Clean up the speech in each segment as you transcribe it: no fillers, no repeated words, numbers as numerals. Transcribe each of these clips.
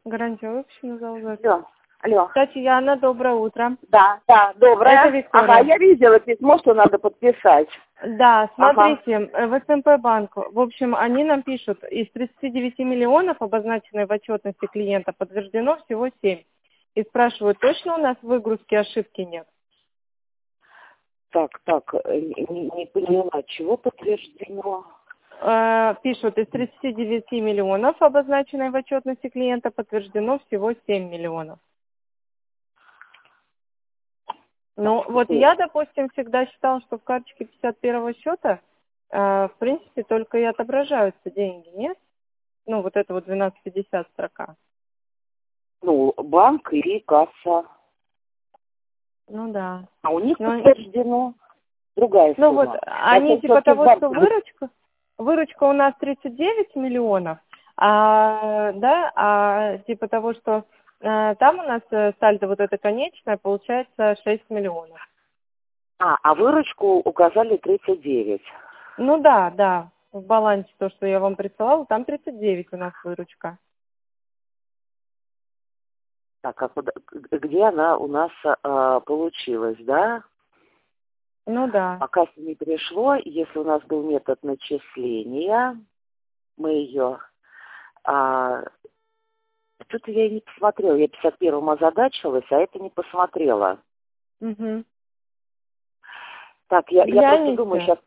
Гарантия выпущена за УЗ. Алло. Алло. Татьяна, доброе утро. Да, доброе. Это Виктория. Ага, я видела письмо, что надо подписать. Да, смотрите, в СМП банк, в общем, они нам пишут, из 39 миллионов, обозначенной в отчетности клиента, подтверждено всего 7. И спрашивают, точно у нас в выгрузке ошибки нет? Так, не поняла, чего подтверждено? Пишут, из 39 миллионов, обозначенной в отчетности клиента, подтверждено всего 7 миллионов. Ну, вот я, допустим, всегда считала, что в карточке 51-го счета, в принципе, только и отображаются деньги, нет? Ну, вот это вот 1250 строка. Ну, банк и касса. Ну, да. А у них подтверждено другая сумма. Ну, вот, они типа того, что выручка у нас 39 миллионов, типа того, что там у нас сальдо вот это конечное, получается 6 миллионов. А выручку указали 39. Ну да, в балансе то, что я вам присылала, там 39 у нас выручка. Так, а где она у нас получилась, да? Ну да. Пока не пришло, если у нас был метод начисления, мы ее... Что-то я и не посмотрела. Я 51-м озадачилась, а это не посмотрела. Угу. Так, я просто думаю, сейчас...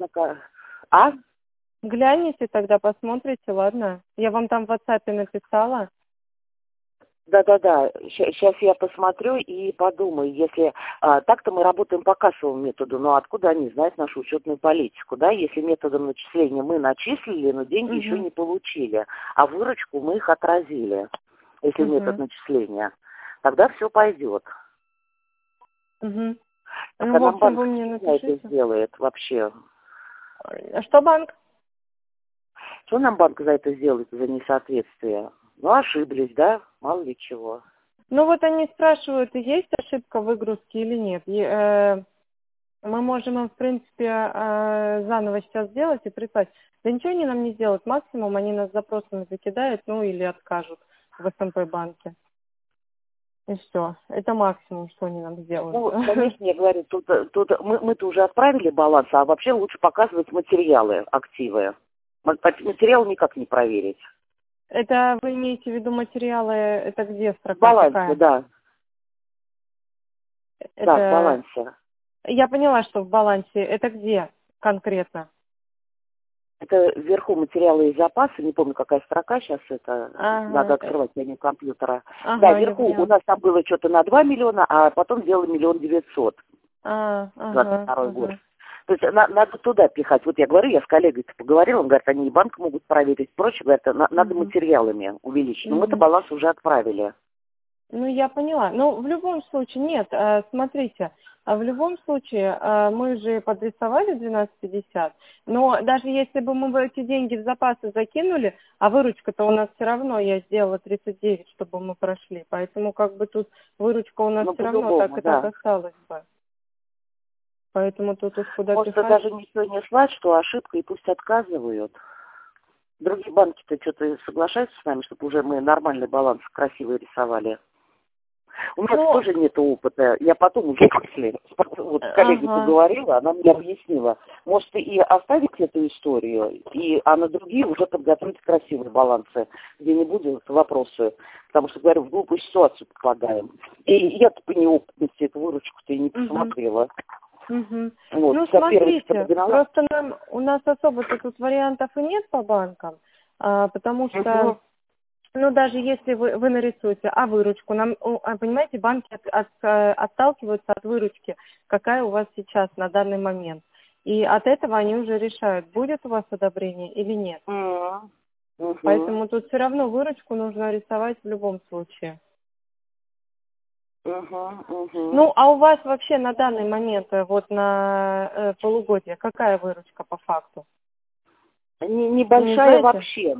Гляните тогда, посмотрите, ладно? Я вам там в WhatsApp написала. Да. Сейчас я посмотрю и подумаю, если... так-то мы работаем по кассовому методу, но откуда они знают нашу учетную политику, да? Если методом начисления мы начислили, но деньги еще не получили, а выручку мы их отразили, если метод начисления, тогда все пойдет. Ну, А в общем, банк вы мне напишите. это сделает вообще? Что банк? Что нам банк за это сделает, за несоответствие? Ну, ошиблись, да? Мало ли чего. Ну, вот они спрашивают, есть ошибка в выгрузке или нет. Мы можем им, в принципе, заново сейчас сделать и прислать. Да ничего они нам не сделают. Максимум они нас запросами закидают, ну, или откажут в СМП банке. И все. Это максимум, что они нам сделают. Ну, конечно, я говорю, тут мы-то уже отправили баланс, а вообще лучше показывать материалы, активы. Материал никак не проверить. Это вы имеете в виду материалы, это где строка? В балансе, какая? да. Это... Да, в балансе. Я поняла, что в балансе. Это где конкретно? Это вверху материалы и запасы, не помню, какая строка сейчас это, надо открывать меню компьютера. Да, вверху у нас там было что-то на 2 миллиона, а потом сделали 1 900 000. 22 год. То есть надо туда пихать. Вот я говорю, я с коллегой поговорила, он говорит, они и банк могут проверить, прочее, говорят, надо материалами увеличить. Но мы-то баланс уже отправили. Ну, я поняла. Ну, в любом случае, нет, смотрите, в любом случае, мы же подрисовали 1250, но даже если бы мы эти деньги в запасы закинули, а выручка-то у нас все равно, я сделала 39, чтобы мы прошли, поэтому как бы тут выручка у нас все равно так и так осталась бы. Поэтому тут уж куда может, пихать. даже ничего не слать, что ошибка, и пусть отказывают. Другие банки-то что-то соглашаются с нами, чтобы уже мы нормальный баланс красивый рисовали. У меня тоже нет опыта. Я потом уже, если вот с коллегой поговорила, она мне объяснила. Может, и оставить эту историю, а на другие уже подготовить красивые балансы, где не будут вопросы. Потому что, говорю, в глупую ситуацию попадаем. И я-то по неопытности эту выручку-то и не посмотрела. Вот, ну, смотрите, просто у нас особо-то тут вариантов и нет по банкам, потому что... Ну, даже если вы нарисуете, выручку, нам, понимаете, банки отталкиваются от выручки, какая у вас сейчас на данный момент. И от этого они уже решают, будет у вас одобрение или нет. Поэтому тут все равно выручку нужно рисовать в любом случае. Ну, а у вас вообще на данный момент, вот на полугодие, какая выручка по факту? Небольшая вообще.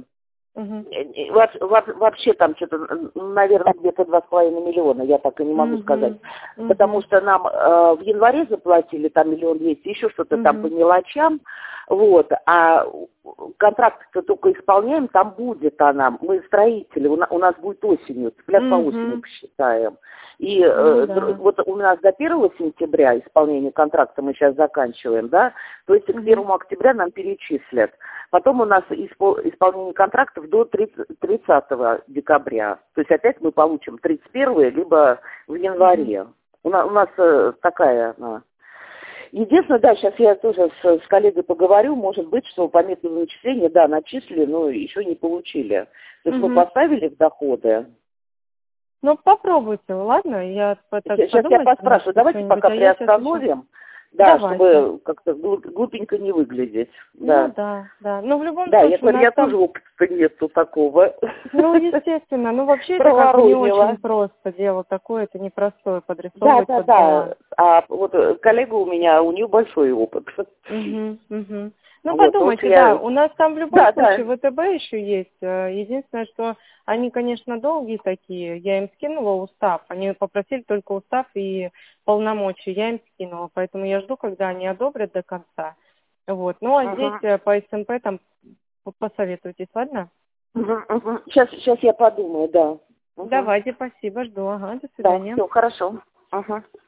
Вообще там что-то, наверное, где-то 2,5 миллиона, я так и не могу сказать. Потому что нам в январе заплатили там 1 200 000, еще что-то там по мелочам. Вот. А контракт-то только исполняем, там будет она. Мы строители, у нас будет осенью, цыплят по осени посчитаем. И вот у нас до 1 сентября исполнение контракта мы сейчас заканчиваем, да, то есть к 1 октября нам перечислят. Потом у нас исполнение контрактов до 30 декабря. То есть опять мы получим 31 либо в январе. У нас такая... Единственное, да, сейчас я тоже с коллегой поговорю, может быть, что по методу начисления, да, начислили, но еще не получили. То есть мы поставили в доходы. Ну, попробуйте, ладно? Сейчас я поспрашиваю, давайте пока приостановим. Да, давайте. Чтобы как-то глупенько не выглядеть. Да. Ну, да. Ну, в любом случае... Да, я говорю, я тоже опыта нету такого. Ну, естественно. Ну, вообще, это как бы не очень просто дело такое, это непростое подрисовывать. Да. А вот коллега у меня, у нее большой опыт. Ну, вот, подумайте, да, у нас там в любом случае ВТБ еще есть. Единственное, что они, конечно, долгие такие. Я им скинула устав. Они попросили только устав и полномочия. Я им скинула. Поэтому я жду, когда они одобрят до конца. Вот. Ну, а здесь по СМП там посоветуйтесь, ладно? Сейчас я подумаю, да. Давайте, спасибо, жду. Ага, до свидания. Да, все, хорошо.